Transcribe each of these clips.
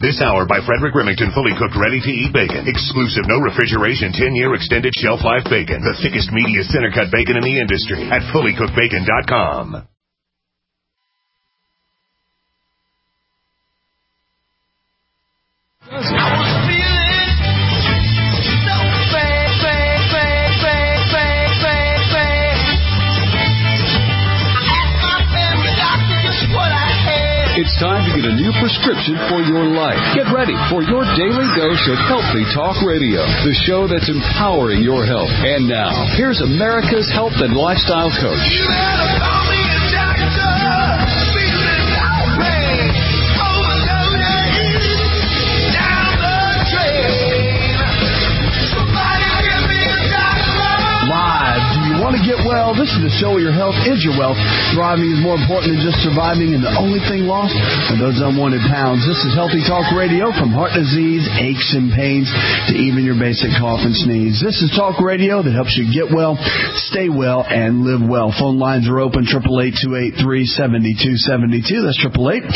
This hour by Frederick Remington, fully cooked, ready-to-eat bacon. Exclusive, no refrigeration, 10-year extended shelf life bacon. The thickest, meatiest center-cut bacon in the industry at fullycookedbacon.com. It's time to get a new prescription for your life. Get ready for your daily dose of Healthy Talk Radio, the show that's empowering your health. And now, here's America's health and lifestyle coach. Want to get well? This is the show where your health is your wealth. Thriving is more important than just surviving, and the only thing lost are those unwanted pounds. This is Healthy Talk Radio, from heart disease, aches and pains, to even your basic cough and sneeze. This is Talk Radio that helps you get well, stay well, and live well. Phone lines are open, 888-283-7272. That's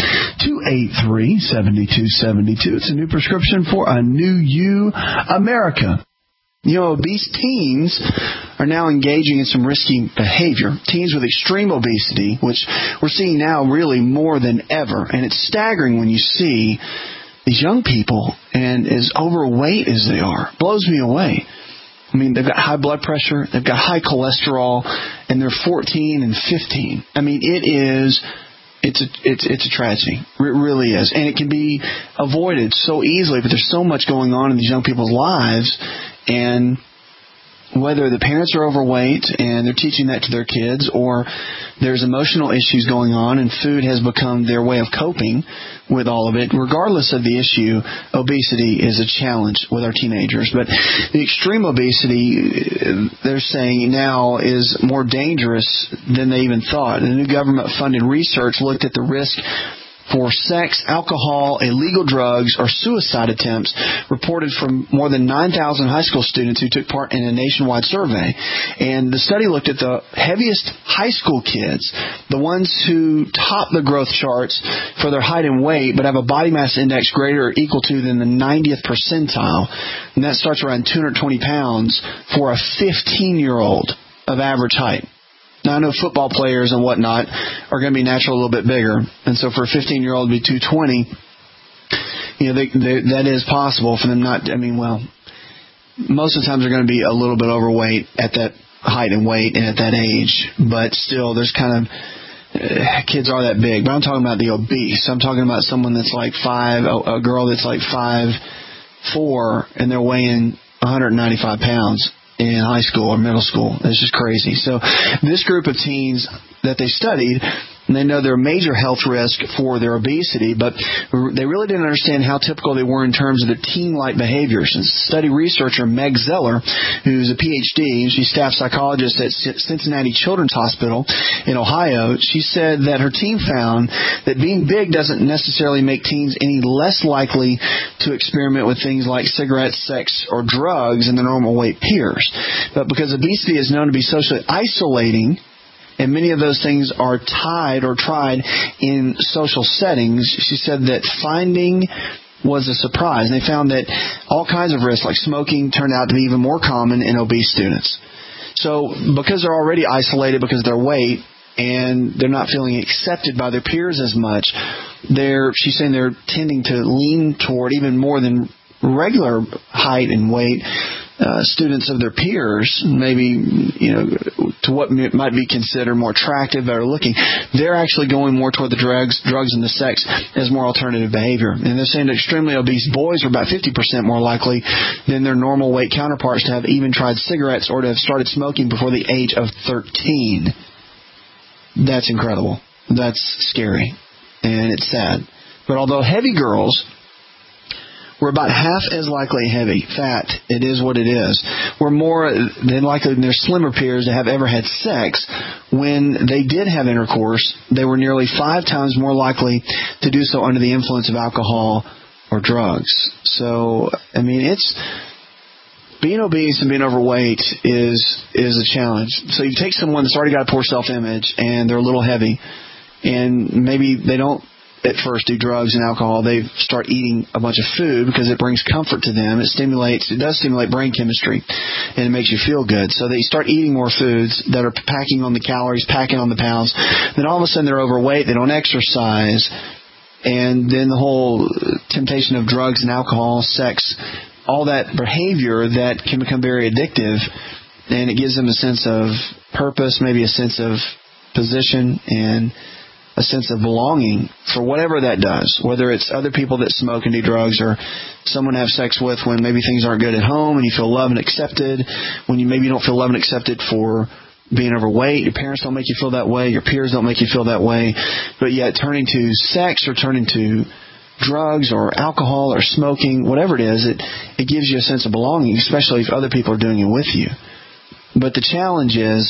888-283-7272. It's a new prescription for a new you, America. You know, obese teens are now engaging in some risky behavior. Teens with extreme obesity, which we're seeing now really more than ever. And it's staggering when you see these young people and as overweight as they are. Blows me away. I mean, they've got high blood pressure, they've got high cholesterol, and they're 14 and 15. I mean, it's a tragedy. It really is. And it can be avoided so easily, but there's so much going on in these young people's lives. And whether the parents are overweight and they're teaching that to their kids, or there's emotional issues going on and food has become their way of coping with all of it, regardless of the issue, obesity is a challenge with our teenagers. But the extreme obesity, they're saying now, is more dangerous than they even thought. The new government-funded research looked at the risk for sex, alcohol, illegal drugs, or suicide attempts reported from more than 9,000 high school students who took part in a nationwide survey. And the study looked at the heaviest high school kids, the ones who top the growth charts for their height and weight, but have a body mass index greater or equal to than the 90th percentile. And that starts around 220 pounds for a 15-year-old of average height. Now, I know football players and whatnot are going to be naturally a little bit bigger. And so for a 15-year-old to be 220, that is possible for them not, most of the times they're going to be a little bit overweight at that height and weight and at that age. But still, there's kids are that big. But I'm talking about the obese. I'm talking about someone that's like a girl that's like 5'4", and they're weighing 195 pounds. In high school or middle school. It's just crazy. So this group of teens that they studied, and they know they're a major health risk for their obesity, but they really didn't understand how typical they were in terms of their teen-like behaviors. And study researcher Meg Zeller, who's a PhD, she's staff psychologist at Cincinnati Children's Hospital in Ohio, she said that her team found that being big doesn't necessarily make teens any less likely to experiment with things like cigarettes, sex, or drugs than their normal weight peers. But because obesity is known to be socially isolating, and many of those things are tied or tried in social settings, she said that finding was a surprise. And they found that all kinds of risks, like smoking, turned out to be even more common in obese students. So because they're already isolated because of their weight, and they're not feeling accepted by their peers as much, she's saying they're tending to lean toward, even more than regular height and weight, students of their peers, maybe, to what might be considered more attractive, better looking, they're actually going more toward the drugs and the sex as more alternative behavior. And they're saying that extremely obese boys are about 50% more likely than their normal weight counterparts to have even tried cigarettes or to have started smoking before the age of 13. That's incredible. That's scary. And it's sad. But although heavy girls were about half as likely heavy, fat, it is what it is, were more than likely than their slimmer peers to have ever had sex, when they did have intercourse, they were nearly 5 times more likely to do so under the influence of alcohol or drugs. So, being obese and being overweight is a challenge. So you take someone that's already got a poor self-image and they're a little heavy, and maybe they don't at first do drugs and alcohol, they start eating a bunch of food because it brings comfort to them. It does stimulate brain chemistry, and it makes you feel good. So they start eating more foods that are packing on the calories, packing on the pounds. Then all of a sudden they're overweight, they don't exercise, and then the whole temptation of drugs and alcohol, sex, all that behavior that can become very addictive, and it gives them a sense of purpose, maybe a sense of position, and a sense of belonging for whatever that does, whether it's other people that smoke and do drugs or someone to have sex with when maybe things aren't good at home and you feel loved and accepted, when you maybe don't feel loved and accepted for being overweight, your parents don't make you feel that way, your peers don't make you feel that way, but yet turning to sex or turning to drugs or alcohol or smoking, whatever it is, it gives you a sense of belonging, especially if other people are doing it with you. But the challenge is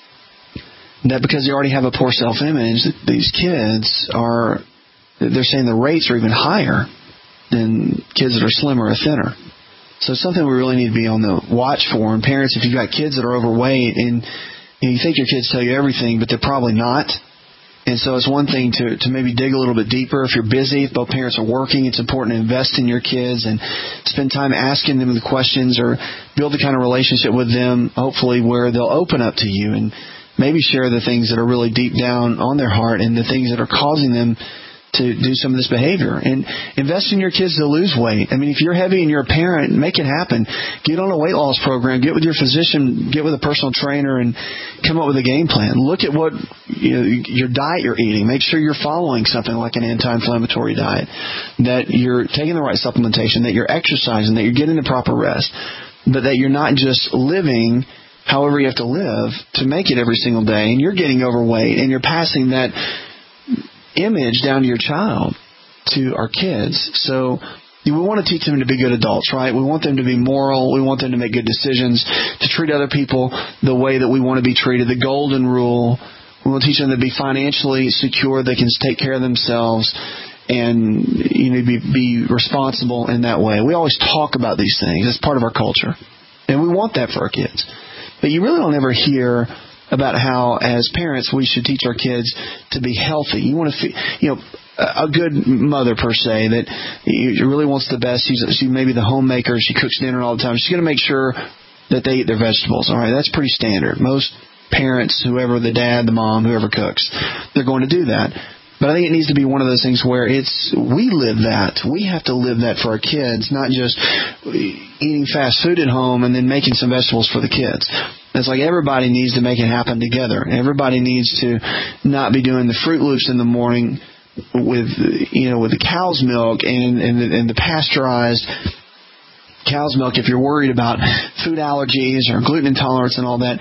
that because they already have a poor self-image, these kids they're saying the rates are even higher than kids that are slimmer or thinner. So it's something we really need to be on the watch for. And parents, if you've got kids that are overweight and you think your kids tell you everything, but they're probably not. And so it's one thing to maybe dig a little bit deeper. If you're busy, if both parents are working, it's important to invest in your kids and spend time asking them the questions or build the kind of relationship with them, hopefully, where they'll open up to you and maybe share the things that are really deep down on their heart and the things that are causing them to do some of this behavior. And invest in your kids to lose weight. I mean, if you're heavy and you're a parent, make it happen. Get on a weight loss program. Get with your physician. Get with a personal trainer and come up with a game plan. Look at what your diet you're eating. Make sure you're following something like an anti-inflammatory diet, that you're taking the right supplementation, that you're exercising, that you're getting the proper rest, but that you're not just living however you have to live to make it every single day, and you're getting overweight, and you're passing that image down to your child, to our kids. So we want to teach them to be good adults, right? We want them to be moral. We want them to make good decisions, to treat other people the way that we want to be treated, the golden rule. We want to teach them to be financially secure, they can take care of themselves, and be responsible in that way. We always talk about these things. It's part of our culture, and we want that for our kids. But you really don't ever hear about how, as parents, we should teach our kids to be healthy. You want to, a good mother per se that really wants the best. She may be the homemaker. She cooks dinner all the time. She's going to make sure that they eat their vegetables. All right, that's pretty standard. Most parents, whoever the dad, the mom, whoever cooks, they're going to do that. But I think it needs to be one of those things where we live that. We have to live that for our kids, not just eating fast food at home and then making some vegetables for the kids. It's like everybody needs to make it happen together. Everybody needs to not be doing the Fruit Loops in the morning with the cow's milk and the pasteurized cow's milk if you're worried about food allergies or gluten intolerance and all that.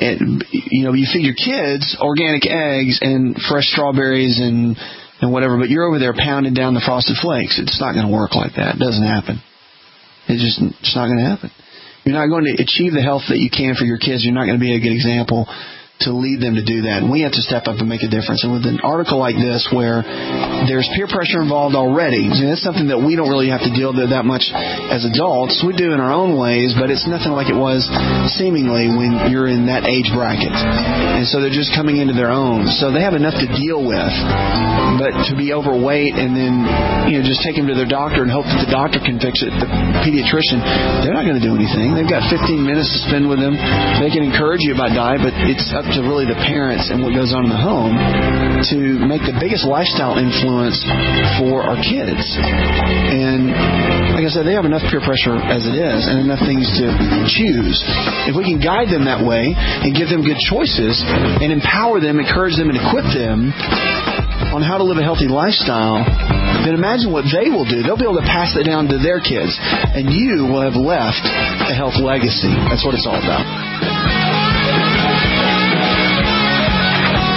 You feed your kids organic eggs and fresh strawberries and whatever, but you're over there pounding down the Frosted Flakes. It's not going to work like that. It doesn't happen. It's not going to happen. You're not going to achieve the health that you can for your kids. You're not going to be a good example to lead them to do that. And we have to step up and make a difference. And with an article like this where there's peer pressure involved already, that's something that we don't really have to deal with that much as adults. We do in our own ways, but it's nothing like it was seemingly when you're in that age bracket. And so they're just coming into their own. So they have enough to deal with. But to be overweight and then just take them to their doctor and hope that the doctor can fix it, the pediatrician, they're not going to do anything. They've got 15 minutes to spend with them. They can encourage you about diet, but it's up to really the parents and what goes on in the home to make the biggest lifestyle influence for our kids. And like I said, they have enough peer pressure as it is and enough things to choose. If we can guide them that way and give them good choices and empower them, encourage them, and equip them on how to live a healthy lifestyle, then imagine what they will do. They'll be able to pass that down to their kids, and you will have left a health legacy. That's what it's all about.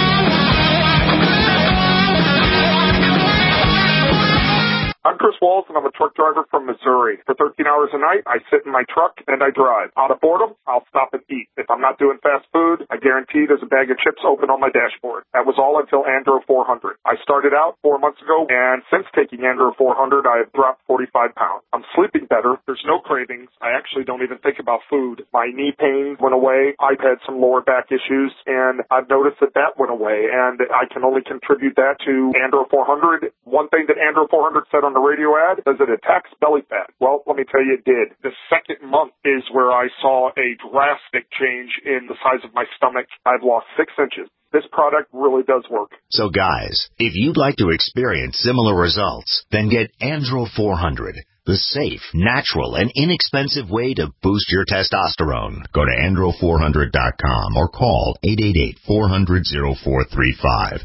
I'm Chris Walton. I'm a truck driver from Missouri. For 13 hours a night, I sit in my truck and I drive. Out of boredom, I'll stop and eat. If I'm not doing fast food, I guarantee there's a bag of chips open on my dashboard. That was all until Andro 400. I started out 4 months ago, and since taking Andro 400, I have dropped 45 pounds. I'm sleeping better. There's no cravings. I actually don't even think about food. My knee pain went away. I've had some lower back issues, and I've noticed that went away, and I can only contribute that to Andro 400. One thing that Andro 400 said on the radio ad is it attacks belly fat. Well, let me tell you, it did. The second month is where I saw a drastic change in the size of my stomach. I've lost 6 inches. This product really does work. So guys, if you'd like to experience similar results, then get Andro 400, the safe, natural, and inexpensive way to boost your testosterone. Go to andro400.com or call 888-400-0435.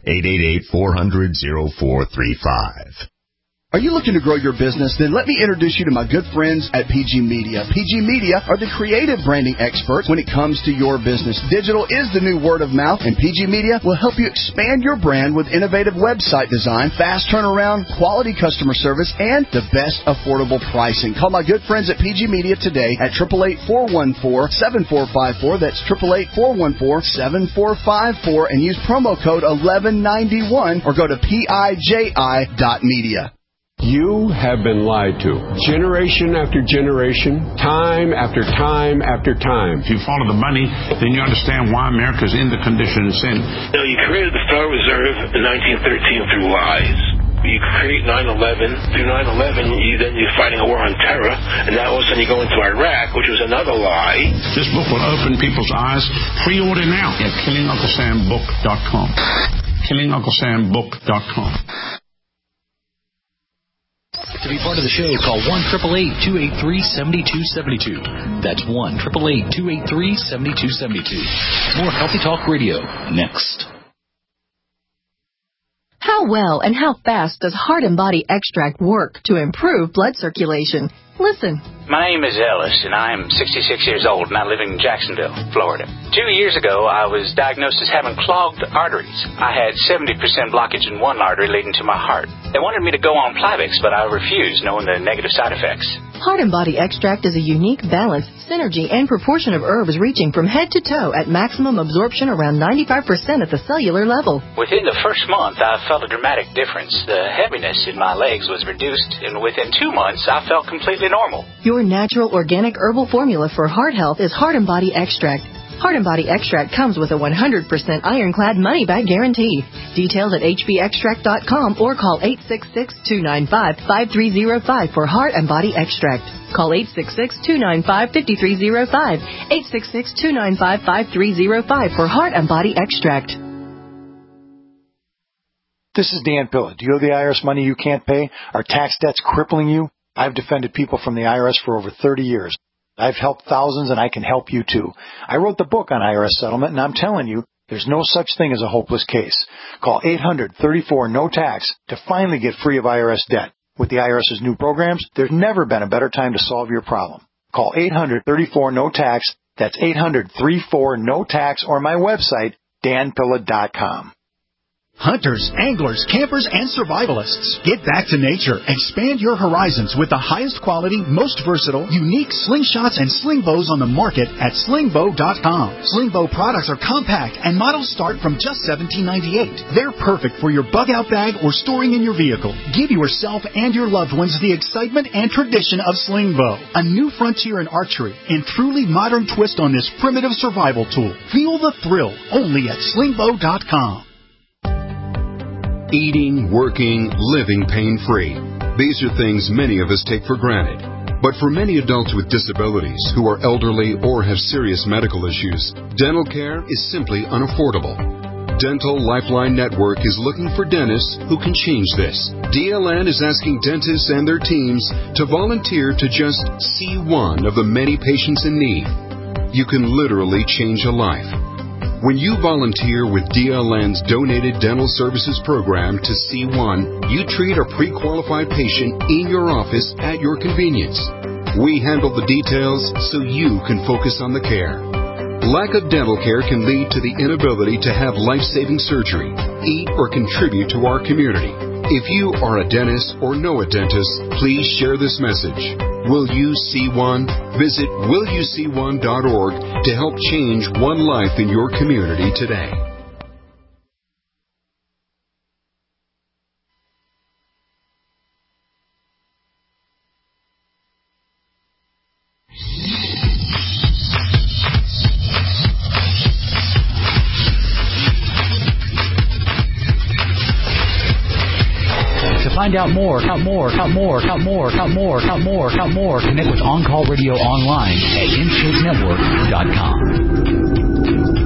888-400-0435. Are you looking to grow your business? Then let me introduce you to my good friends at PG Media. PG Media are the creative branding experts when it comes to your business. Digital is the new word of mouth, and PG Media will help you expand your brand with innovative website design, fast turnaround, quality customer service, and the best affordable pricing. Call my good friends at PG Media today at 888-414-7454. That's 888-414-7454, and use promo code 1191 or go to PIJI.media. You have been lied to. Generation after generation, time after time after time. If you follow the money, then you understand why America's in the condition it's in. You created the Federal Reserve in 1913 through lies. You create 9/11. Through 9/11, you're fighting a war on terror, and now all of a sudden you go into Iraq, which was another lie. This book will open people's eyes. Pre-order now at KillingUncleSamBook.com. KillingUncleSamBook.com. To be part of the show, call 1-888-283-7272. That's 1-888-283-7272. More Healthy Talk Radio next. How well and how fast does Heart and Body Extract work to improve blood circulation? Listen. My name is Ellis, and I'm 66 years old, and I live in Jacksonville, Florida. 2 years ago, I was diagnosed as having clogged arteries. I had 70% blockage in one artery leading to my heart. They wanted me to go on Plavix, but I refused, knowing the negative side effects. Heart and Body Extract is a unique balance, synergy, and proportion of herbs reaching from head to toe at maximum absorption around 95% at the cellular level. Within the first month, I felt a dramatic difference. The heaviness in my legs was reduced, and within 2 months, I felt completely normal. Your natural organic herbal formula for heart health is Heart and Body Extract. Heart and Body Extract comes with a 100% ironclad money-back guarantee. Details at hbextract.com or call 866-295-5305 for Heart and Body Extract. Call 866-295-5305. 866-295-5305 for Heart and Body Extract. This is Dan Pilla. Do you owe the IRS money you can't pay? Are tax debts crippling you? I've defended people from the IRS for over 30 years. I've helped thousands, and I can help you too. I wrote the book on IRS settlement, and I'm telling you, there's no such thing as a hopeless case. Call 800-34-NO-TAX to finally get free of IRS debt. With the IRS's new programs, there's never been a better time to solve your problem. Call 800-34-NO-TAX. That's 800-34-NO-TAX, or my website, danpilla.com. Hunters, anglers, campers, and survivalists. Get back to nature. Expand your horizons with the highest quality, most versatile, unique slingshots and sling bows on the market at slingbow.com. Slingbow products are compact and models start from just $17.98. They're perfect for your bug-out bag or storing in your vehicle. Give yourself and your loved ones the excitement and tradition of Slingbow, a new frontier in archery and truly modern twist on this primitive survival tool. Feel the thrill only at slingbow.com. Eating, working, living pain-free. These are things many of us take for granted. But for many adults with disabilities who are elderly or have serious medical issues, dental care is simply unaffordable. Dental Lifeline Network is looking for dentists who can change this. DLN is asking dentists and their teams to volunteer to just see one of the many patients in need. You can literally change a life. When you volunteer with DLN's Donated Dental Services Program to C1, you treat a pre-qualified patient in your office at your convenience. We handle the details so you can focus on the care. Lack of dental care can lead to the inability to have life-saving surgery, eat, or contribute to our community. If you are a dentist or know a dentist, please share this message. Will you see one? Visit willyouseeone.org to help change one life in your community today. Find out more, connect with On Call Radio online at InShapeNetwork.com.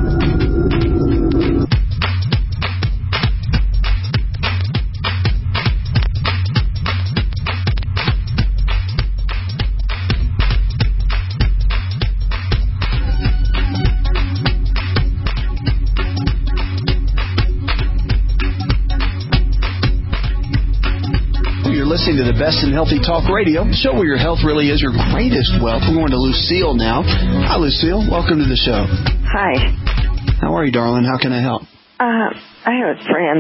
Listening to the best in healthy talk radio, the show where your health really is your greatest wealth. We're going to Lucille now. Hi, Lucille. Welcome to the show. Hi. How are you, darling? How can I help? I have a friend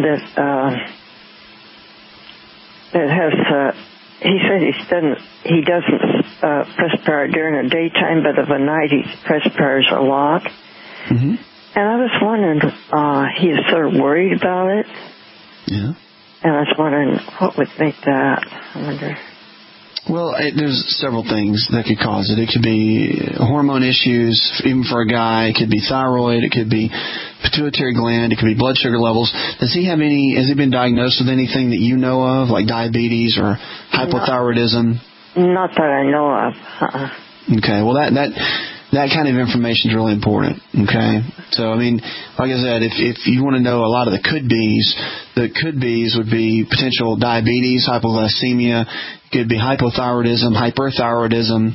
that has. He says he doesn't perspire during the daytime, but of a night he perspires a lot. Mm-hmm. And I was wondering, he's sort of worried about it. Yeah. And I was wondering what would make that. I wonder. Well, there's several things that could cause it. It could be hormone issues, even for a guy. It could be thyroid. It could be pituitary gland. It could be blood sugar levels. Has he been diagnosed with anything that you know of, like diabetes or hypothyroidism? Not that I know of. Okay. Well, that kind of information is really important, okay? So, I mean, like I said, if you want to know a lot of the could-be's would be potential diabetes, hypoglycemia, it could be hypothyroidism, hyperthyroidism.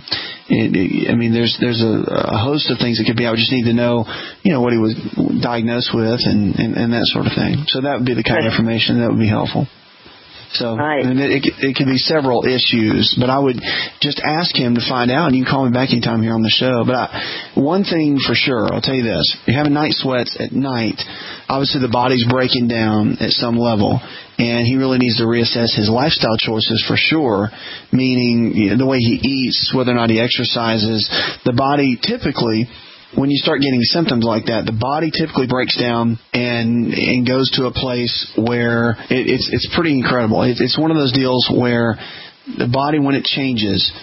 I mean, there's a host of things it could be. I would just need to know, what he was diagnosed with and that sort of thing. So that would be the kind of information that would be helpful. So it could be several issues, but I would just ask him to find out, and you can call me back anytime here on the show. But one thing for sure, I'll tell you this. You're having night sweats at night. Obviously, the body's breaking down at some level, and he really needs to reassess his lifestyle choices for sure, meaning the way he eats, whether or not he exercises. The body typically, when you start getting symptoms like that, the body typically breaks down and goes to a place where it's pretty incredible. It's one of those deals where the body, when it changes,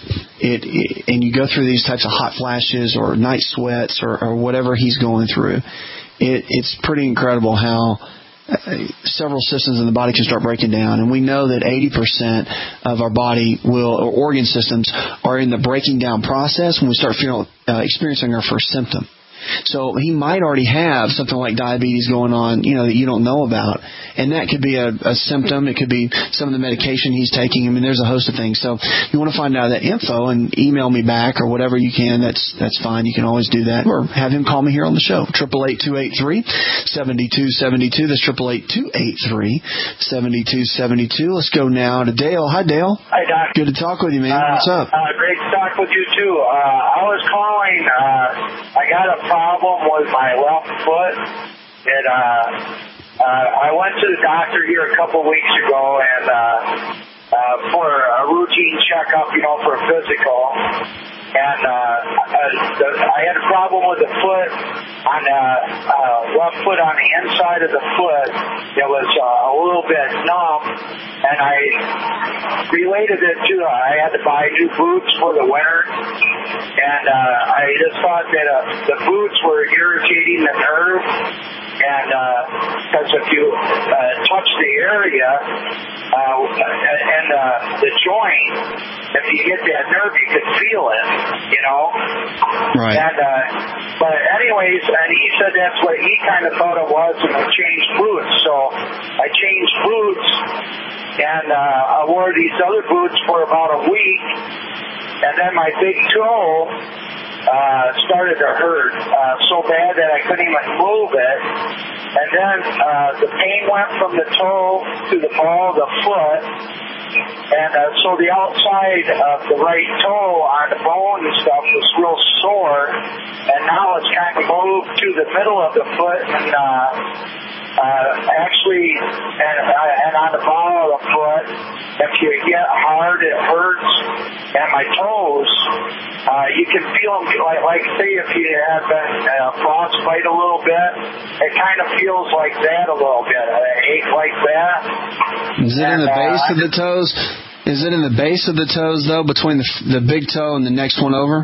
and you go through these types of hot flashes or night sweats or whatever he's going through, it's pretty incredible how several systems in the body can start breaking down. And we know that 80% of our body or organ systems are in the breaking down process when we start experiencing our first symptom. So he might already have something like diabetes going on, that you don't know about. And that could be a symptom. It could be some of the medication he's taking. I mean, there's a host of things. So if you want to find out that info and email me back or whatever you can, that's fine. You can always do that. Or have him call me here on the show. 888-283-7272. That's 888-283-7272. Let's go now to Dale. Hi, Dale. Hi, Doc. Good to talk with you, man. What's up? Great to talk with you, too. I was calling. I got a problem with my left foot. I went to the doctor here a couple weeks ago and for a routine checkup, for a physical. And I had a problem with the foot on left foot on the inside of the foot. It was a little bit numb, and I related it to I had to buy new boots for the winter, and I just thought that the boots were irritating the nerve. And because if you touch the area and the joint, if you get that nerve, you could feel it, Right. And but anyways, and he said that's what he kind of thought it was, and I changed boots. So I changed boots, and I wore these other boots for about a week, and then my big toe started to hurt so bad that I couldn't even move it. And then the pain went from the toe to the ball of the foot. And so the outside of the right toe on the bone and stuff was real sore. And now it's kind of moved to the middle of the foot. And Actually, and on the ball of the foot, if you get hard, it hurts. And my toes, you can feel them, like say if you have been frostbite a little bit, it kind of feels like that a little bit. An ache like that. Is it in the base of the toes? Is it in the base of the toes, though, between the big toe and the next one over?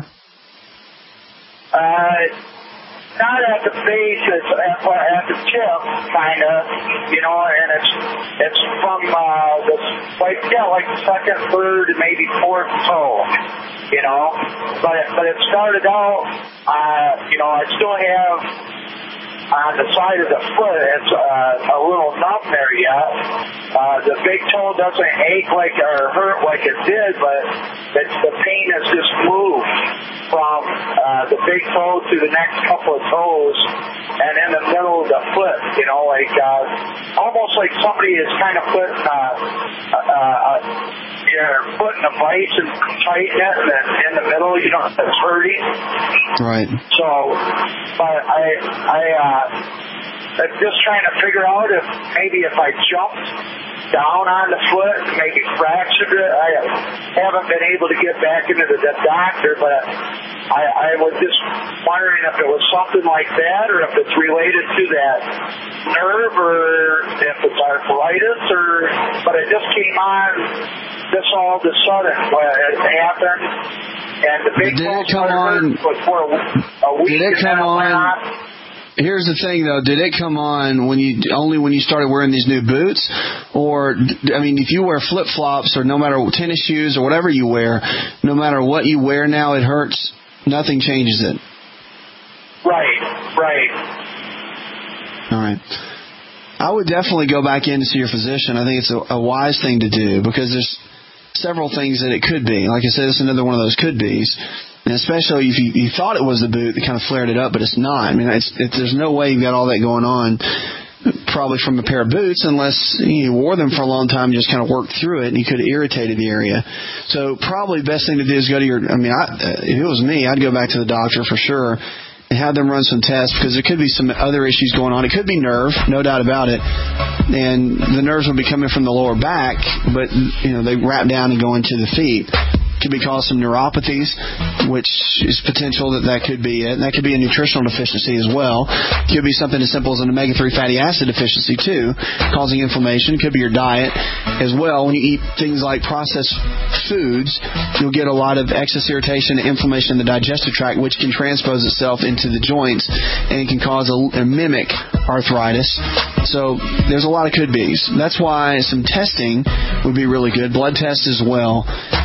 Not at the base, it's at the tip, kind of, and it's from like the second, third, and maybe fourth toe, But it started out, I still have on the side of the foot, it's a little numb there yet. The big toe doesn't ache or hurt like it did, but the pain has just moved from the big toe to the next couple of toes and in the middle of the foot, almost like somebody is kind of putting your foot in a vice and tighten it, and then in the middle, it's hurting. Right. So, but I'm just trying to figure out if I jumped down on the foot, maybe fractured it. I haven't been able to get back into the doctor, but I was just wondering if it was something like that, or if it's related to that nerve, or if it's arthritis, but it just came on this all of a sudden. It happened, and the big toe started hurt for a week. Did it come on? Here's the thing, though. Did it come on when you started wearing these new boots? Or, if you wear flip-flops or no matter tennis shoes or whatever you wear, no matter what you wear now, it hurts. Nothing changes it. Right. All right. I would definitely go back in to see your physician. I think it's a wise thing to do because there's several things that it could be. Like I said, it's another one of those could-bes. And especially if you thought it was the boot that kind of flared it up, but it's not. There's no way you've got all that going on probably from a pair of boots unless you wore them for a long time and just kind of worked through it and you could have irritated the area. So probably the best thing to do is go to your, if it was me, I'd go back to the doctor for sure and have them run some tests because there could be some other issues going on. It could be nerve, no doubt about it. And the nerves will be coming from the lower back, but, they wrap down and go into the feet. Could be causing some neuropathies, which is potential that could be it. And that could be a nutritional deficiency as well. Could be something as simple as an omega-3 fatty acid deficiency too, causing inflammation. Could be your diet as well. When you eat things like processed foods, you'll get a lot of excess irritation and inflammation in the digestive tract, which can transpose itself into the joints and can cause a mimic arthritis. So there's a lot of could-bes. That's why some testing would be really good. Blood tests as well.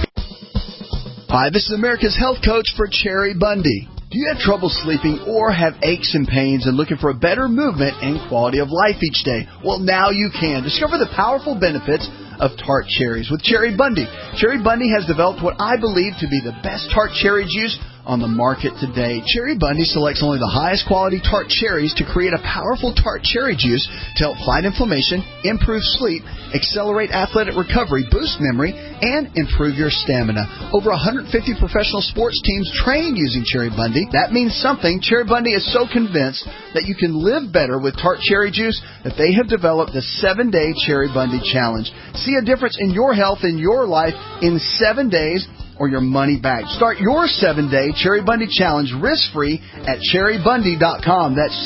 Hi, this is America's health coach for Cherry Bundy. Do you have trouble sleeping or have aches and pains and looking for a better movement and quality of life each day? Well, now you can. Discover the powerful benefits of tart cherries with Cherry Bundy. Cherry Bundy has developed what I believe to be the best tart cherry juice on the market today. Cherry Bundy selects only the highest quality tart cherries to create a powerful tart cherry juice to help fight inflammation, improve sleep, accelerate athletic recovery, boost memory, and improve your stamina. Over 150 professional sports teams train using Cherry Bundy. That means something. Cherry Bundy is so convinced that you can live better with tart cherry juice that they have developed the 7-Day Cherry Bundy Challenge. See a difference in your health and your life in 7 days or your money back. Start your 7-Day Cherry Bundy Challenge risk-free at cherrybundy.com. That's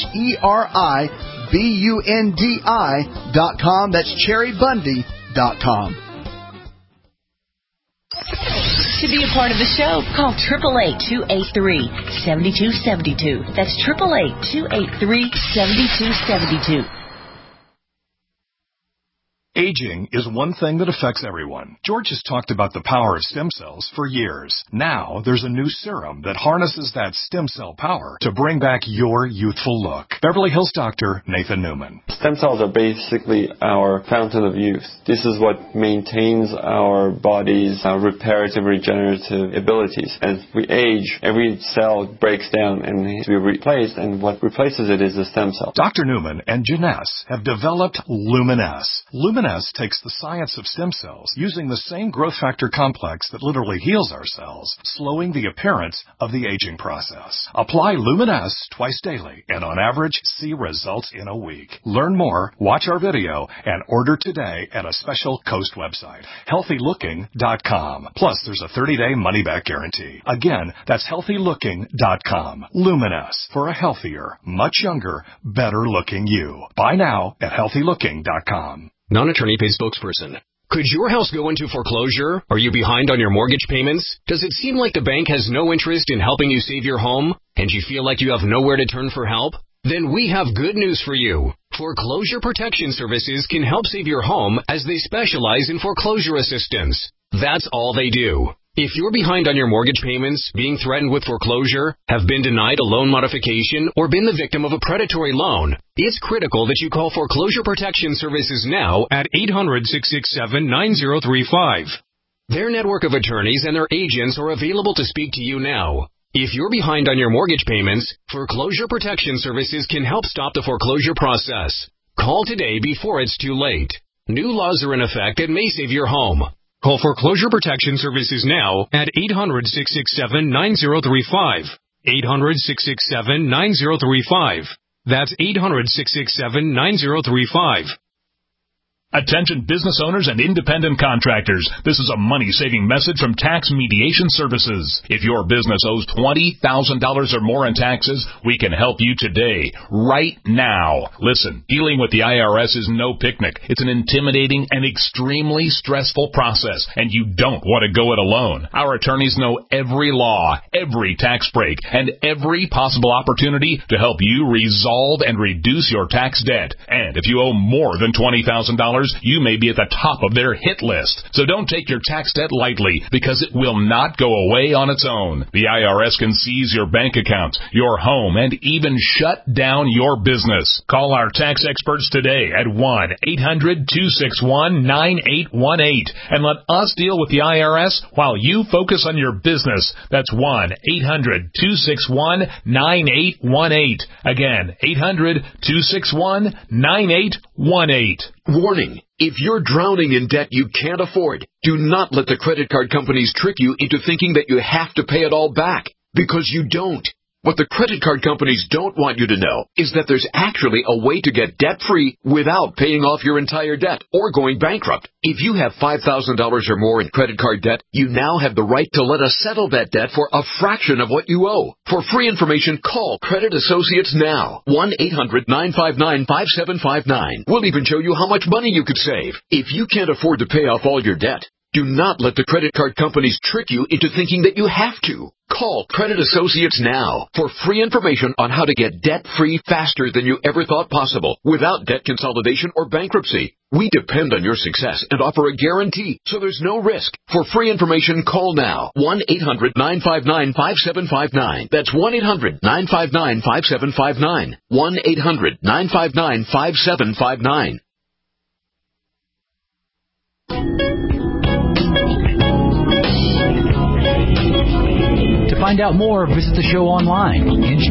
CHERIBUNDI.com. That's cherrybundy.com. To be a part of the show, call 888-283-7272. That's 888-283-7272. Aging is one thing that affects everyone. George has talked about the power of stem cells for years. Now, there's a new serum that harnesses that stem cell power to bring back your youthful look. Beverly Hills doctor Nathan Newman. Stem cells are basically our fountain of youth. This is what maintains our body's reparative, regenerative abilities. As we age, every cell breaks down and needs to be replaced, and what replaces it is the stem cell. Dr. Newman and Janess have developed Luminesce. Luminesce Luminesce takes the science of stem cells using the same growth factor complex that literally heals our cells, slowing the appearance of the aging process. Apply Luminesce twice daily and on average see results in a week. Learn more, watch our video, and order today at a special Coast website, healthylooking.com. Plus, there's a 30-day money-back guarantee. Again, that's healthylooking.com. Luminesce, for a healthier, much younger, better-looking you. Buy now at healthylooking.com. Non-attorney paid spokesperson. Could your house go into foreclosure? Are you behind on your mortgage payments? Does it seem like the bank has no interest in helping you save your home? And you feel like you have nowhere to turn for help? Then we have good news for you. Foreclosure Protection Services can help save your home as they specialize in foreclosure assistance. That's all they do. If you're behind on your mortgage payments, being threatened with foreclosure, have been denied a loan modification, or been the victim of a predatory loan, it's critical that you call Foreclosure Protection Services now at 800-667-9035. Their network of attorneys and their agents are available to speak to you now. If you're behind on your mortgage payments, Foreclosure Protection Services can help stop the foreclosure process. Call today before it's too late. New laws are in effect that may save your home. Call Foreclosure Protection Services now at 800-667-9035. 800-667-9035. That's 800-667-9035. Attention business owners and independent contractors. This is a money-saving message from Tax Mediation Services. If your business owes $20,000 or more in taxes, we can help you today, right now. Listen, dealing with the IRS is no picnic. It's an intimidating and extremely stressful process, and you don't want to go it alone. Our attorneys know every law, every tax break, and every possible opportunity to help you resolve and reduce your tax debt. And if you owe more than $20,000, you may be at the top of their hit list. So don't take your tax debt lightly, because it will not go away on its own. The IRS can seize your bank accounts, your home, and even shut down your business. Call our tax experts today at 1-800-261-9818 and let us deal with the IRS while you focus on your business. That's 1-800-261-9818. Again, 800-261-9818. Warning. If you're drowning in debt you can't afford, do not let the credit card companies trick you into thinking that you have to pay it all back, because you don't. What the credit card companies don't want you to know is that there's actually a way to get debt-free without paying off your entire debt or going bankrupt. If you have $5,000 or more in credit card debt, you now have the right to let us settle that debt for a fraction of what you owe. For free information, call Credit Associates now. 1-800-959-5759. We'll even show you how much money you could save. If you can't afford to pay off all your debt, do not let the credit card companies trick you into thinking that you have to. Call Credit Associates now for free information on how to get debt-free faster than you ever thought possible without debt consolidation or bankruptcy. We depend on your success and offer a guarantee, so there's no risk. For free information, call now. 1-800-959-5759. That's 1-800-959-5759. 1-800-959-5759. To find out more, visit the show online,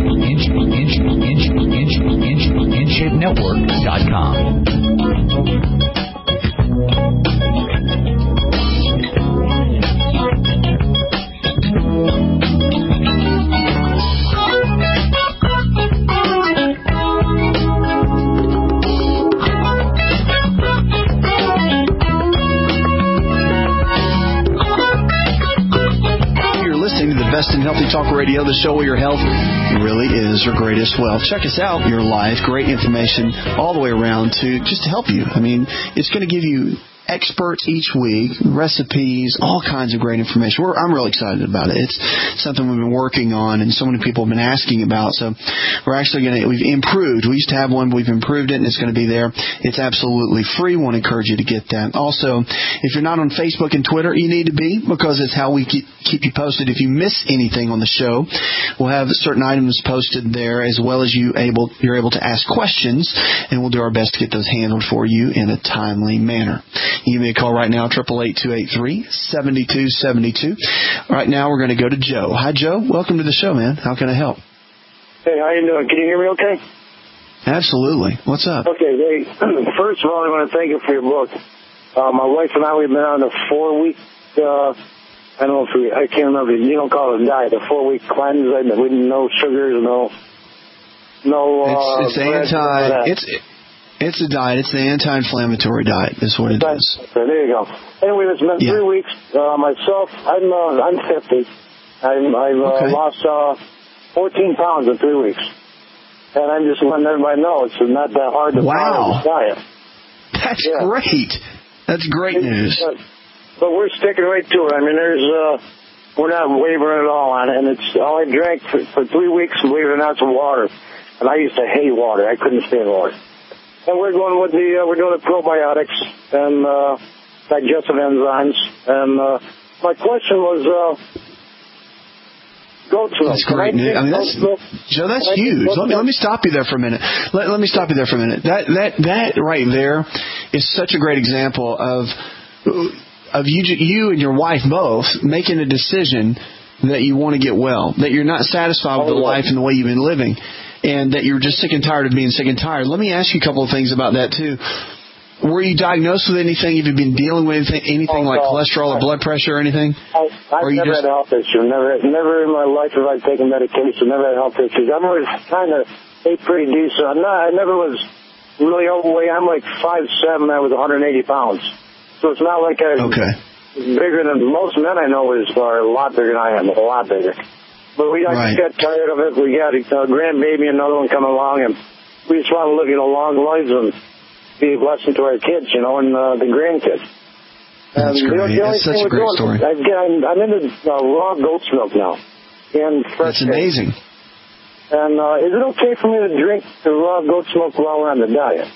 Best in Healthy Talk Radio, the show where your health really is your greatest wealth. Check us out, Your Life. Great information all the way around to help you. I mean, it's going to give you experts each week, recipes, all kinds of great information. I'm really excited about it. It's something we've been working on and so many people have been asking about. So we're actually we've improved. We used to have one, but we've improved it and it's going to be there. It's absolutely free. We want to encourage you to get that. Also, if you're not on Facebook and Twitter, you need to be, because it's how we keep you posted. If you miss anything on the show, we'll have certain items posted there, as well as you're able to ask questions, and we'll do our best to get those handled for you in a timely manner. Give me a call right now, 888-283-7272. Right now, we're going to go to Joe. Hi, Joe. Welcome to the show, man. How can I help? Hey, how you doing? Can you hear me okay? Absolutely. What's up? Okay, hey, first of all, I want to thank you for your book. My wife and I, we've been on a 4-week, I don't know if I can't remember, you don't call it a diet, a 4-week cleanse, with no sugars, It's a diet. It's the anti-inflammatory diet. Is what it is. Okay, there you go. Anyway, it's been 3 weeks. Myself, I'm 50. I've lost 14 pounds in 3 weeks, and I'm just letting everybody know it's not that hard to follow this diet. That's great. That's great news. But we're sticking right to it. I mean, we're not wavering at all on it, and it's all I drank for 3 weeks. Believe it or not, some water, and I used to hate water. I couldn't stand water. And we're going with we're doing the probiotics and digestive enzymes. And my question was goat's milk. That's great news. I mean, Joe, that's huge. Let me stop you there for a minute. Let me stop you there for a minute. That right there is such a great example of you and your wife both making a decision that you want to get well, that you're not satisfied with the life and the way you've been living, and that you're just sick and tired of being sick and tired. Let me ask you a couple of things about that, too. Were you diagnosed with anything? Have you been dealing with anything like cholesterol or blood pressure or anything? I've never had a health issue. Never in my life have I taken medication. Never had health issues. I'm always kind of ate pretty decent. I never was really overweight. I'm like 5'7". I was 180 pounds. So it's not like I'm bigger than most men I know are a lot bigger than I am, a lot bigger. But I just got tired of it. We got a grandbaby, another one coming along, and we just want to live long lives and be a blessing to our kids, and the grandkids. That's great. That's such a great story. I'm into raw goat's milk now. And fresh. That's amazing. And is it okay for me to drink the raw goat's milk while we're on the diet?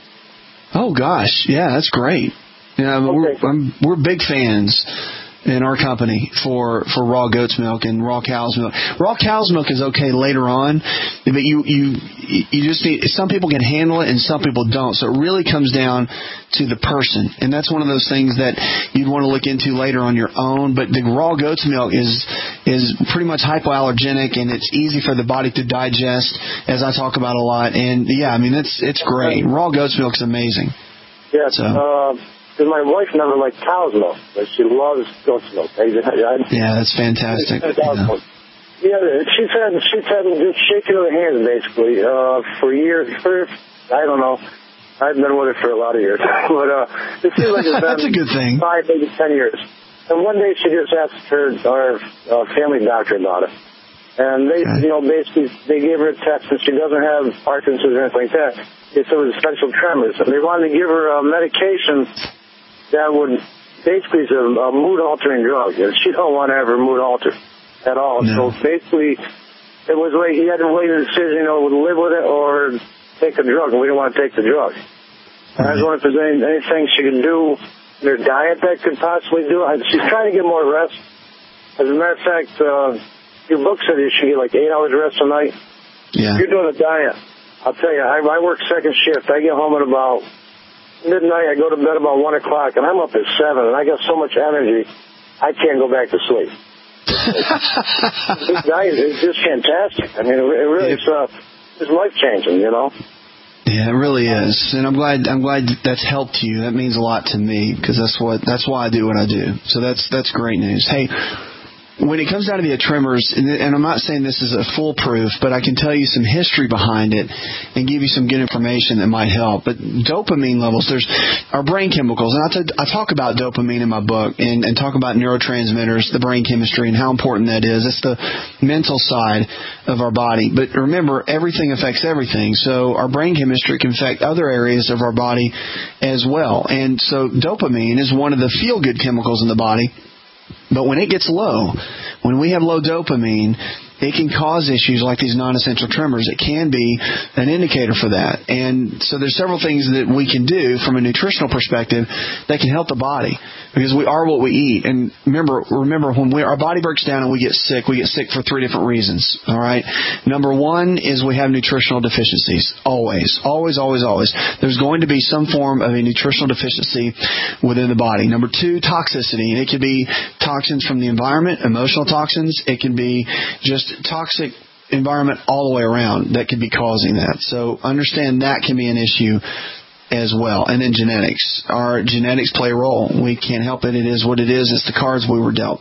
Oh, gosh. Yeah, that's great. Yeah, we're big fans in our company for raw goat's milk and raw cow's milk. Raw cow's milk is okay later on, but you just need, some people can handle it and some people don't. So it really comes down to the person, and that's one of those things that you'd want to look into later on your own. But the raw goat's milk is pretty much hypoallergenic, and it's easy for the body to digest, as I talk about a lot. And yeah, I mean it's great. Raw goat's milk is amazing. Yeah. Because my wife never liked cow's milk, but she loves goat's milk. Yeah, that's fantastic. Yeah, she's had just shaking her hands basically for years. I don't know. I've been with her for a lot of years, but it seems like it's been that's a good thing. 5, maybe 10 years. And one day she just asked our family doctor about it, and they, basically they gave her a test, and she doesn't have Parkinson's or anything like that. They said it was essential tremors, and they wanted to give her a medication that would basically is a mood-altering drug. She don't want to have her mood altered at all. No. So basically, it was like he had to weigh the decision, live with it or take a drug, and we didn't want to take the drug. And I was wondering if there's anything she can do in her diet that could possibly do it. She's trying to get more rest. As a matter of fact, your book said you should get like 8 hours rest a night. Yeah. If you're doing a diet, I'll tell you, I work second shift. I get home at about midnight. I go to bed about 1 o'clock, and I'm up at 7, and I got so much energy, I can't go back to sleep. This diet is just fantastic. I mean, it really is life-changing, Yeah, it really is, and I'm glad that's helped you. That means a lot to me because that's why I do what I do. So that's great news. Hey, when it comes down to the tremors, and I'm not saying this is a foolproof, but I can tell you some history behind it and give you some good information that might help. But dopamine levels, there's our brain chemicals, and I talk about dopamine in my book and talk about neurotransmitters, the brain chemistry, and how important that is. It's the mental side of our body. But remember, everything affects everything. So our brain chemistry can affect other areas of our body as well. And so dopamine is one of the feel-good chemicals in the body. But when it gets low, when we have low dopamine, it can cause issues like these non-essential tremors. It can be an indicator for that. And so there's several things that we can do from a nutritional perspective that can help the body because we are what we eat. And remember when our body breaks down and we get sick for 3 different reasons. All right. Number 1 is we have nutritional deficiencies. Always. There's going to be some form of a nutritional deficiency within the body. Number 2, toxicity. And it could be toxins from the environment, emotional toxins. It can be just toxic environment all the way around that could be causing that. So understand that can be an issue as well. And then genetics. Our genetics play a role. We can't help it. It is what it is. It's the cards we were dealt.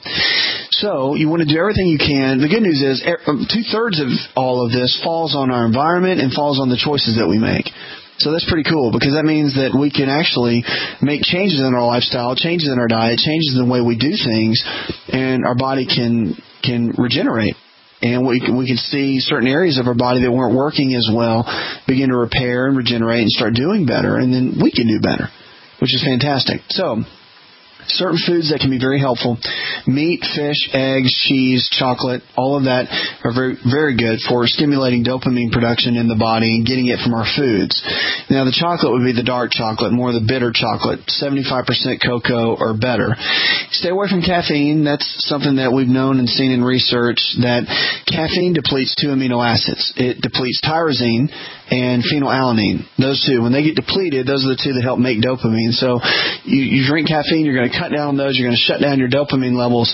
So you want to do everything you can. The good news is 2/3 of all of this falls on our environment and falls on the choices that we make. So that's pretty cool, because that means that we can actually make changes in our lifestyle, changes in our diet, changes in the way we do things, and our body can regenerate. And we can see certain areas of our body that weren't working as well begin to repair and regenerate and start doing better, and then we can do better, which is fantastic. So, certain foods that can be very helpful: meat, fish, eggs, cheese, chocolate, all of that are very, very good for stimulating dopamine production in the body and getting it from our foods. Now, the chocolate would be the dark chocolate, more the bitter chocolate, 75% cocoa or better. Stay away from caffeine. That's something that we've known and seen in research, that caffeine depletes 2 amino acids. It depletes tyrosine and phenylalanine. Those two, when they get depleted, those are the two that help make dopamine. So you drink caffeine, you're going to cut down on those, you're going to shut down your dopamine levels,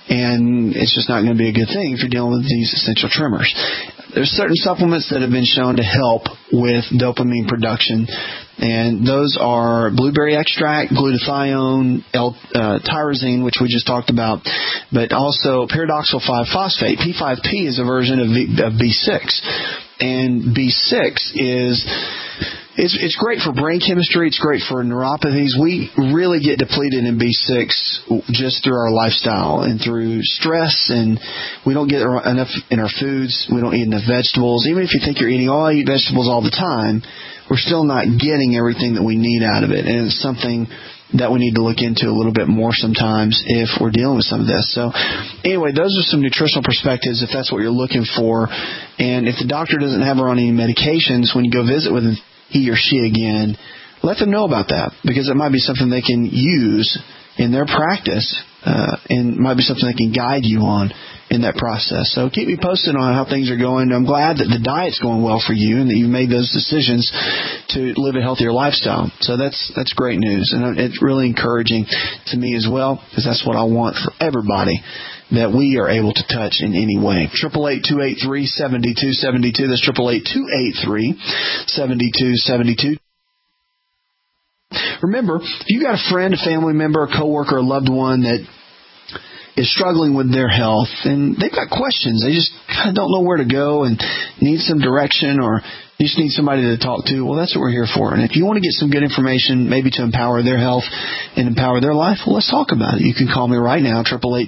and it's just not going to be a good thing if you're dealing with these essential tremors. There's certain supplements that have been shown to help with dopamine production, and those are blueberry extract, glutathione, tyrosine, which we just talked about, but also pyridoxal 5-phosphate. P5P is a version of B6, and B6 is... It's great for brain chemistry. It's great for neuropathies. We really get depleted in B6 just through our lifestyle and through stress, and we don't get enough in our foods. We don't eat enough vegetables. Even if you think you're eating, I eat vegetables all the time, we're still not getting everything that we need out of it. And it's something that we need to look into a little bit more sometimes if we're dealing with some of this. So anyway, those are some nutritional perspectives if that's what you're looking for. And if the doctor doesn't have her on any medications, when you go visit with he or she again, let them know about that, because it might be something they can use in their practice, and might be something they can guide you on in that process. So keep me posted on how things are going. I'm glad that the diet's going well for you and that you've made those decisions to live a healthier lifestyle. So that's great news, and it's really encouraging to me as well, because that's what I want for everybody that we are able to touch in any way. 888-283-7272. That's 888-283-7272. Remember, if you got a friend, a family member, a coworker, a loved one that is struggling with their health and they've got questions, they just kind of don't know where to go and need some direction, or you just need somebody to talk to, well, that's what we're here for. And if you want to get some good information, maybe to empower their health and empower their life, well, let's talk about it. You can call me right now,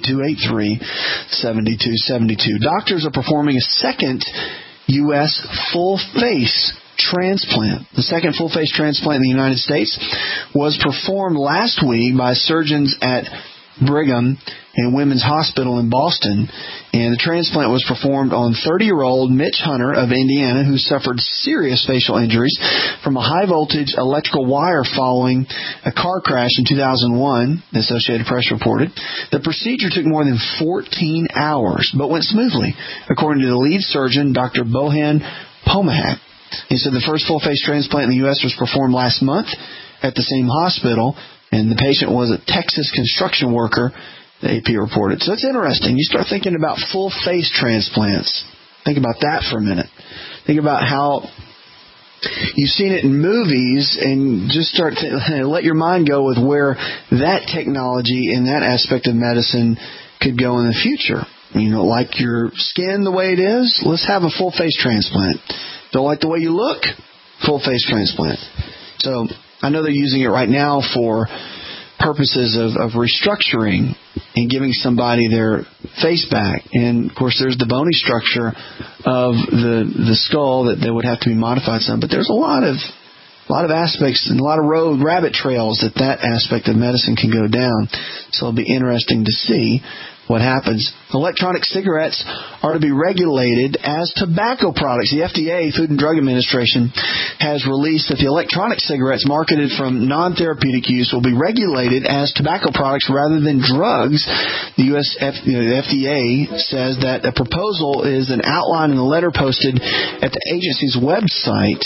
888-283-7272. Doctors are performing a second U.S. full-face transplant. The second full-face transplant in the United States was performed last week by surgeons at Brigham and Women's Hospital in Boston, and the transplant was performed on 30-year-old Mitch Hunter of Indiana, who suffered serious facial injuries from a high-voltage electrical wire following a car crash in 2001, the Associated Press reported. The procedure took more than 14 hours, but went smoothly, according to the lead surgeon, Dr. Bohan Pomahak. He said the first full-face transplant in the U.S. was performed last month at the same hospital, and the patient was a Texas construction worker, the AP reported. So it's interesting. You start thinking about full-face transplants. Think about that for a minute. Think about how you've seen it in movies, and just let your mind go with where that technology and that aspect of medicine could go in the future. You know, like your skin the way it is, let's have a full-face transplant. Don't like the way you look? Full-face transplant. So I know they're using it right now for purposes of restructuring and giving somebody their face back. And, of course, there's the bony structure of the skull that would have to be modified some. But there's a lot of aspects and a lot of rabbit trails that aspect of medicine can go down. So it'll be interesting to see what happens. Electronic cigarettes are to be regulated as tobacco products. The FDA, Food and Drug Administration, has released that the electronic cigarettes marketed from non-therapeutic use will be regulated as tobacco products rather than drugs. The FDA says that a proposal is an outline in the letter posted at the agency's website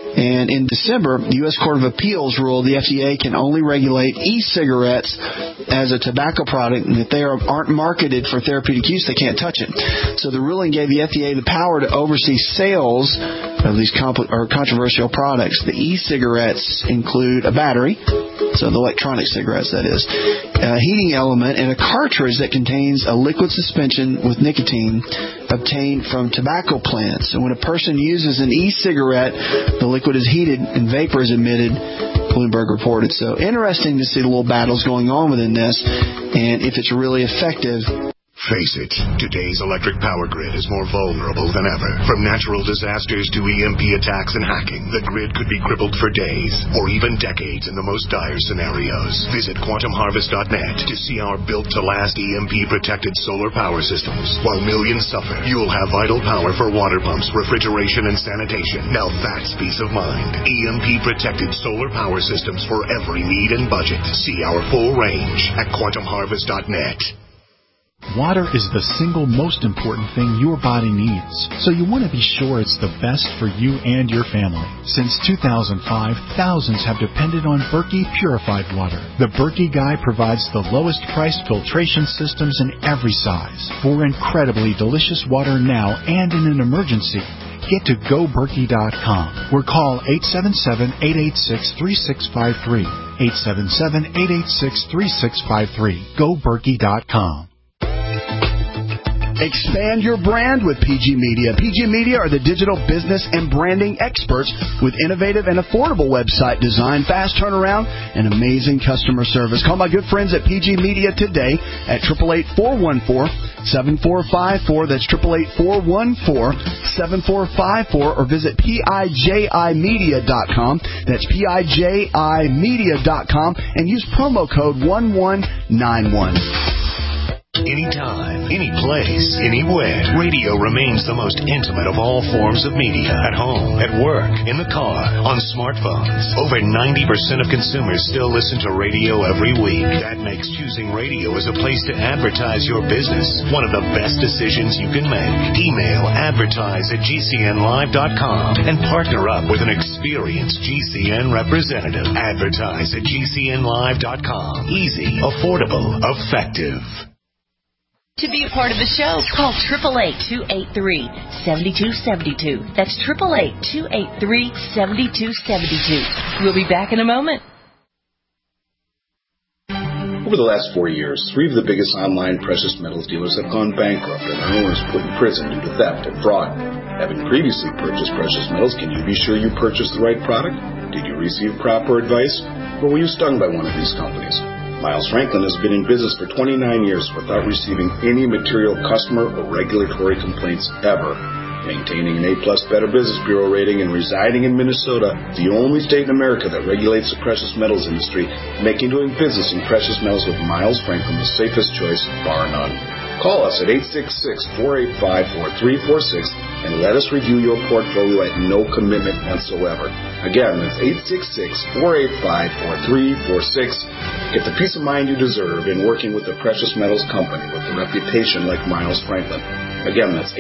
And in December, the U.S. Court of Appeals ruled the FDA can only regulate e-cigarettes as a tobacco product, and if they aren't marketed for therapeutic use, they can't touch it. So the ruling gave the FDA the power to oversee sales of these controversial products. The e-cigarettes include a battery, so the electronic cigarettes, that is, a heating element, and a cartridge that contains a liquid suspension with nicotine obtained from tobacco plants. So when a person uses an e-cigarette, the liquid is heated and vapor is emitted, Bloomberg reported. So interesting to see the little battles going on within this and if it's really effective. Face it, today's electric power grid is more vulnerable than ever. From natural disasters to EMP attacks and hacking, the grid could be crippled for days or even decades in the most dire scenarios. Visit quantumharvest.net to see our built-to-last EMP-protected solar power systems. While millions suffer, you'll have vital power for water pumps, refrigeration, and sanitation. Now that's peace of mind. EMP-protected solar power systems for every need and budget. See our full range at quantumharvest.net. Water is the single most important thing your body needs, so you want to be sure it's the best for you and your family. Since 2005, thousands have depended on Berkey purified water. The Berkey Guy provides the lowest priced filtration systems in every size for incredibly delicious water now and in an emergency. Get to GoBerkey.com or call 877-886-3653. 877-886-3653. GoBerkey.com. Expand your brand with PG Media. PG Media are the digital business and branding experts with innovative and affordable website design, fast turnaround, and amazing customer service. Call my good friends at PG Media today at 888-414-7454. That's 888-414-7454, or visit PIJImedia.com. That's PIJImedia.com, and use promo code 1191. Anytime, any place, anywhere, radio remains the most intimate of all forms of media. At home, at work, in the car, on smartphones. Over 90% of consumers still listen to radio every week. That makes choosing radio as a place to advertise your business one of the best decisions you can make. Email advertise@gcnlive.com and partner up with an experienced GCN representative. Advertise@gcnlive.com. Easy, affordable, effective. To be a part of the show, call 888-283-7272. That's 888-283-7272. We'll be back in a moment. Over the last 4 years, 3 of the biggest online precious metals dealers have gone bankrupt and their owners put in prison due to theft and fraud. Having previously purchased precious metals, can you be sure you purchased the right product? Did you receive proper advice? Or were you stung by one of these companies? Miles Franklin has been in business for 29 years without receiving any material customer or regulatory complaints ever. Maintaining an A-plus Better Business Bureau rating and residing in Minnesota, the only state in America that regulates the precious metals industry, making doing business in precious metals with Miles Franklin the safest choice, bar none. Call us at 866-485-4346 and let us review your portfolio at no commitment whatsoever. Again, that's 866-485-4346. Get the peace of mind you deserve in working with a precious metals company with a reputation like Miles Franklin. Again, that's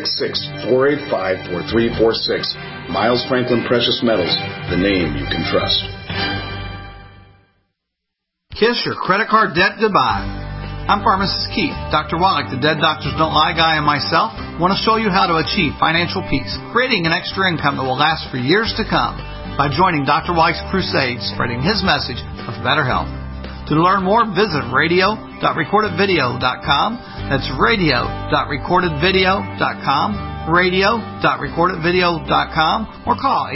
866-485-4346. Miles Franklin Precious Metals, the name you can trust. Kiss your credit card debt goodbye. I'm Pharmacist Keith. Dr. Wallach, the Dead Doctors Don't Lie guy, and myself want to show you how to achieve financial peace, creating an extra income that will last for years to come by joining Dr. Wallach's crusade, spreading his message of better health. To learn more, visit radio.recordedvideo.com. That's radio.recordedvideo.com, radio.recordedvideo.com, or call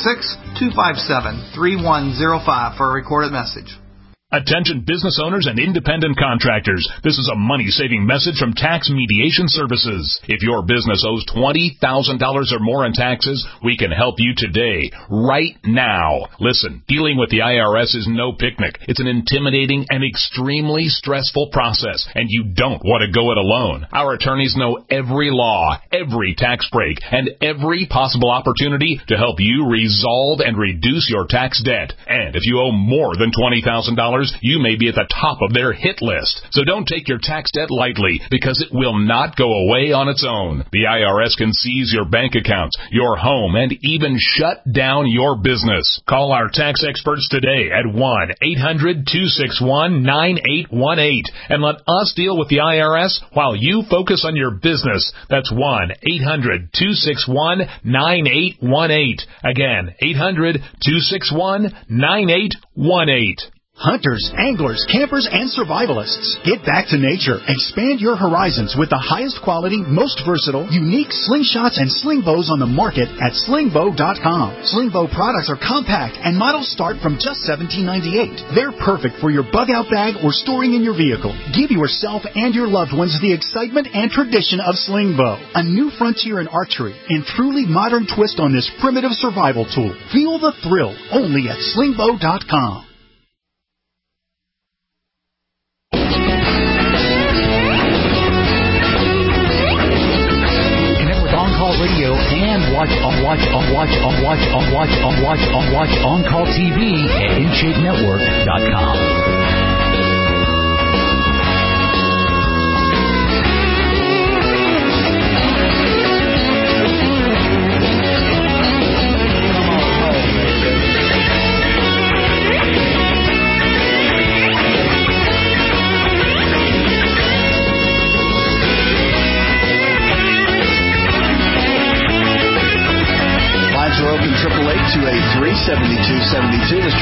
866-257-3105 for a recorded message. Attention business owners and independent contractors. This is a money-saving message from Tax Mediation Services. If your business owes $20,000 or more in taxes, we can help you today, right now. Listen, dealing with the IRS is no picnic. It's an intimidating and extremely stressful process, and you don't want to go it alone. Our attorneys know every law, every tax break, and every possible opportunity to help you resolve and reduce your tax debt. And if you owe more than $20,000 you may be at the top of their hit list. So don't take your tax debt lightly, because it will not go away on its own. The IRS can seize your bank accounts, your home, and even shut down your business. Call our tax experts today at 1-800-261-9818 and let us deal with the IRS while you focus on your business. That's 1-800-261-9818. Again, 800-261-9818. Hunters, anglers, campers, and survivalists. Get back to nature. Expand your horizons with the highest quality, most versatile, unique slingshots and sling bows on the market at slingbow.com. Sling bow products are compact and models start from just $17.98. They're perfect for your bug out bag or storing in your vehicle. Give yourself and your loved ones the excitement and tradition of sling bow. A new frontier in archery and truly modern twist on this primitive survival tool. Feel the thrill only at slingbow.com. Radio and watch On Call TV at InShapeNetwork.com. Are open 888-283-7272. That's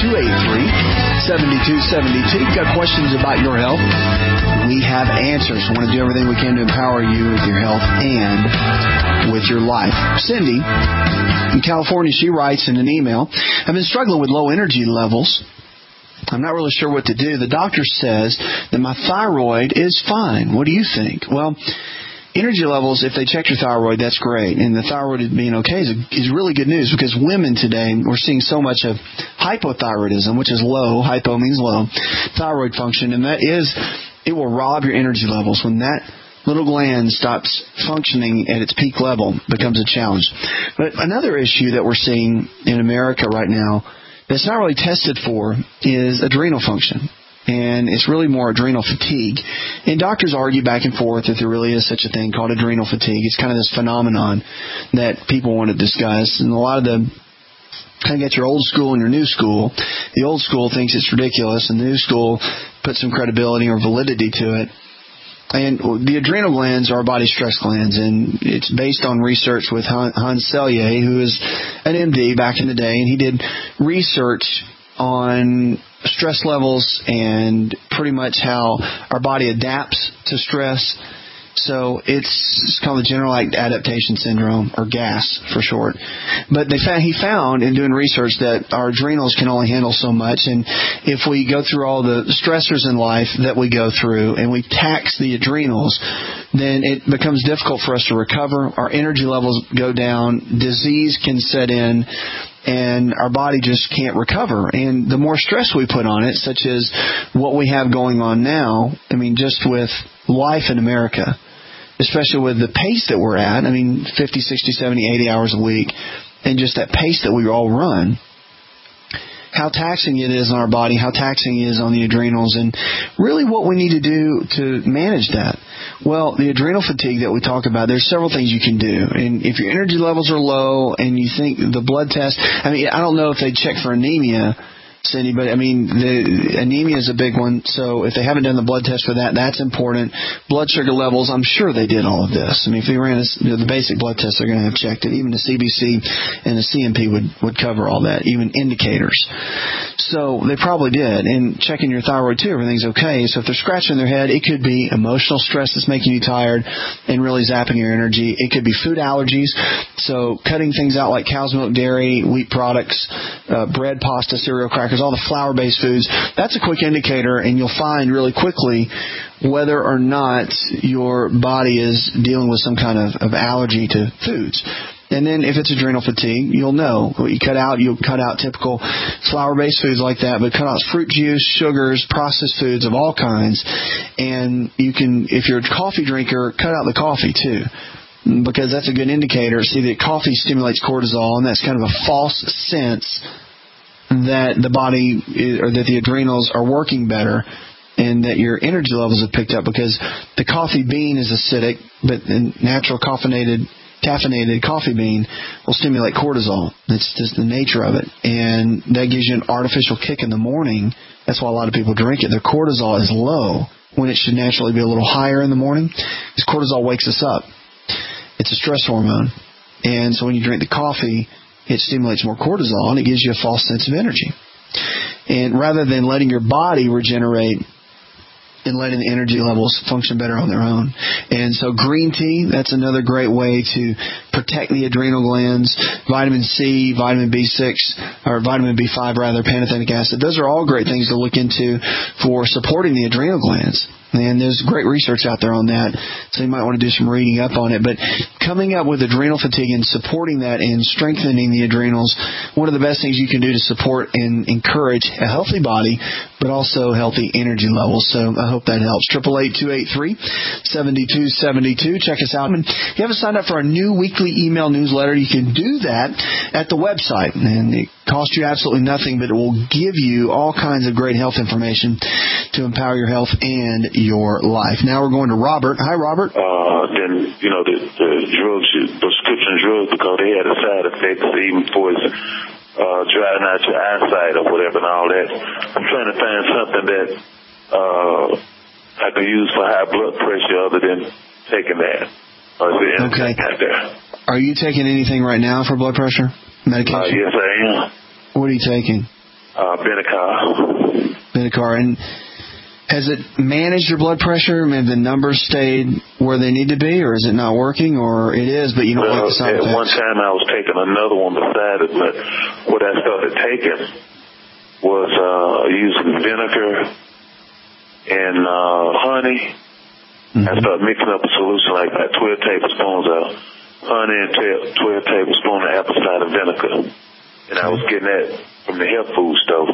888-283-7272. You've got questions about your health? We have answers. We want to do everything we can to empower you with your health and with your life. Cindy in California, she writes in an email, I've been struggling with low energy levels. I'm not really sure what to do. The doctor says that my thyroid is fine. What do you think? Well, energy levels, if they check your thyroid, that's great. And the thyroid being okay is really good news, because women today, we're seeing so much of hypothyroidism, which is low. Hypo means low. Thyroid function. And that is, it will rob your energy levels. When that little gland stops functioning at its peak level, becomes a challenge. But another issue that we're seeing in America right now that's not really tested for is adrenal function. And it's really more adrenal fatigue. And doctors argue back and forth if there really is such a thing called adrenal fatigue. It's kind of this phenomenon that people want to discuss. And a lot of the kind of get your old school and your new school. The old school thinks it's ridiculous, and the new school puts some credibility or validity to it. And the adrenal glands are body stress glands, and it's based on research with Hans Selye, who is an MD back in the day, and he did research on stress levels and pretty much how our body adapts to stress. So it's called the general adaptation syndrome, or GAS for short. But he found in doing research that our adrenals can only handle so much, and if we go through all the stressors in life that we go through and we tax the adrenals, then it becomes difficult for us to recover. Our energy levels go down, disease can set in, and our body just can't recover. And the more stress we put on it, such as what we have going on now, I mean, just with life in America, especially with the pace that we're at, I mean, 50, 60, 70, 80 hours a week, and just that pace that we all run, how taxing it is on our body, how taxing it is on the adrenals, and really what we need to do to manage that. Well, the adrenal fatigue that we talk about, there's several things you can do. And if your energy levels are low and you think the blood test, I mean, I don't know if they check for anemia, Cindy, but I mean, the anemia is a big one. So if they haven't done the blood test for that, that's important. Blood sugar levels, I'm sure they did all of this. I mean, if they ran the basic blood tests, they're going to have checked it. Even the CBC and the CMP would cover all that, even indicators. So they probably did. And checking your thyroid too, everything's okay. So if they're scratching their head, it could be emotional stress that's making you tired and really zapping your energy. It could be food allergies. So cutting things out like cow's milk, dairy, wheat products, bread, pasta, cereal, crackers, all the flour-based foods, that's a quick indicator, and you'll find really quickly whether or not your body is dealing with some kind of allergy to foods. And then if it's adrenal fatigue, you'll know. You'll cut out typical flour-based foods like that, but cut out fruit juice, sugars, processed foods of all kinds. And you can, if you're a coffee drinker, cut out the coffee too, because that's a good indicator. See, that coffee stimulates cortisol, and that's kind of a false sense that the body or that the adrenals are working better and that your energy levels have picked up, because the coffee bean is acidic, but the natural caffeinated coffee bean will stimulate cortisol. It's just the nature of it. And that gives you an artificial kick in the morning. That's why a lot of people drink it. Their cortisol is low when it should naturally be a little higher in the morning, because cortisol wakes us up. It's a stress hormone. And so when you drink the coffee, it stimulates more cortisol, and it gives you a false sense of energy. And rather than letting your body regenerate and letting the energy levels function better on their own. And so green tea, that's another great way to protect the adrenal glands. Vitamin C, vitamin B6, or vitamin B5 rather, pantothenic acid. Those are all great things to look into for supporting the adrenal glands. And there's great research out there on that, so you might want to do some reading up on it. But coming up with adrenal fatigue and supporting that and strengthening the adrenals, one of the best things you can do to support and encourage a healthy body, but also healthy energy levels. So I hope that helps. 888-283-7272. Check us out. And if you haven't signed up for our new weekly email newsletter, you can do that at the website. And it costs you absolutely nothing, but it will give you all kinds of great health information to empower your health and your life. Now we're going to Robert. Hi, Robert. Then, the drugs, prescription drugs, because they had a side effects, even for driving out your eyesight or whatever and all that. I'm trying to find something that I can use for high blood pressure other than taking that. Okay. Are you taking anything right now for blood pressure medication? Yes, I am. What are you taking? Benicar. And has it managed your blood pressure? Have the numbers stayed where they need to be, or is it not working, or it is, but you don't like the side effects? At one time I was taking another one beside it, but what I started taking was using vinegar and honey. I started mixing up a solution like about 12 tablespoons of honey and 12 tablespoons of apple cider vinegar. And I was getting that from the health food store.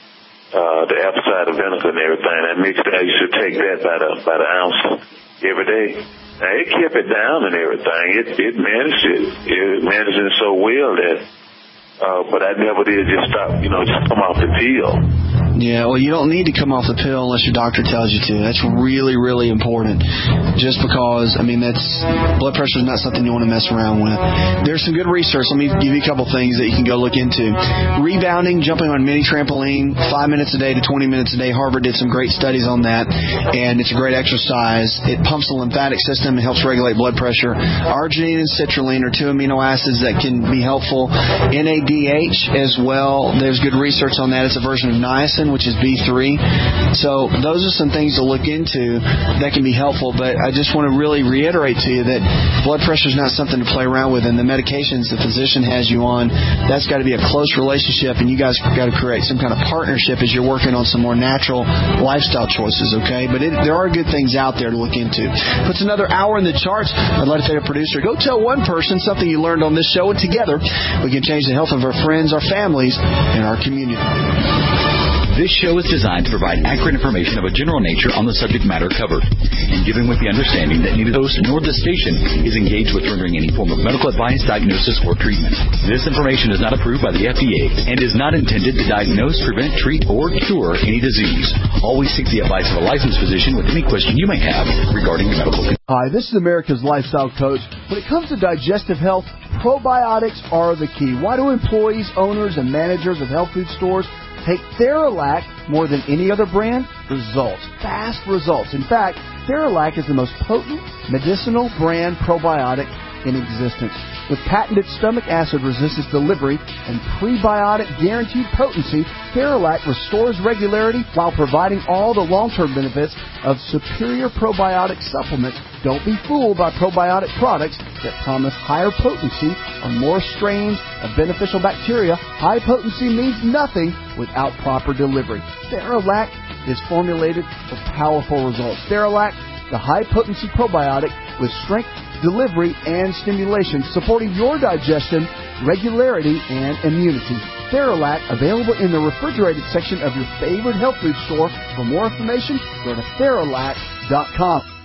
The apple cider vinegar and everything. I mixed that. You should take that by the ounce every day. Now, it kept it down and everything. It managed it. It managed it so well that, but I never did just stop, just come off the pill. Yeah, well, you don't need to come off the pill unless your doctor tells you to. That's really, really important. Just because, blood pressure is not something you want to mess around with. There's some good research. Let me give you a couple things that you can go look into. Rebounding, jumping on a mini trampoline, 5 minutes a day to 20 minutes a day. Harvard did some great studies on that, and it's a great exercise. It pumps the lymphatic system and helps regulate blood pressure. Arginine and citrulline are two amino acids that can be helpful. NADH as well. There's good research on that. It's a version of niacin, which is B3. So those are some things to look into that can be helpful, but I just want to really reiterate to you that blood pressure is not something to play around with, and the medications the physician has you on, that's got to be a close relationship, and you guys got to create some kind of partnership as you're working on some more natural lifestyle choices, okay? But there are good things out there to look into. Puts another hour in the charts. I'd like to say to producer, go tell one person something you learned on this show, and together we can change the health of our friends, our families, and our community. This show is designed to provide accurate information of a general nature on the subject matter covered, and given with the understanding that neither the host nor the station is engaged with rendering any form of medical advice, diagnosis, or treatment. This information is not approved by the FDA and is not intended to diagnose, prevent, treat, or cure any disease. Always seek the advice of a licensed physician with any question you may have regarding your medical condition. Hi, this is America's Lifestyle Coach. When it comes to digestive health, probiotics are the key. Why do employees, owners, and managers of health food stores take Theralac more than any other brand? Results. Fast results. In fact, Theralac is the most potent medicinal brand probiotic in existence. With patented stomach acid resistance delivery and prebiotic guaranteed potency, Theralac restores regularity while providing all the long-term benefits of superior probiotic supplements. Don't be fooled by probiotic products that promise higher potency or more strains of beneficial bacteria. High potency means nothing without proper delivery. Theralac is formulated for powerful results. Theralac, the high-potency probiotic with strength, delivery, and stimulation, supporting your digestion, regularity, and immunity. Theralac, available in the refrigerated section of your favorite health food store. For more information, go to Theralac.com.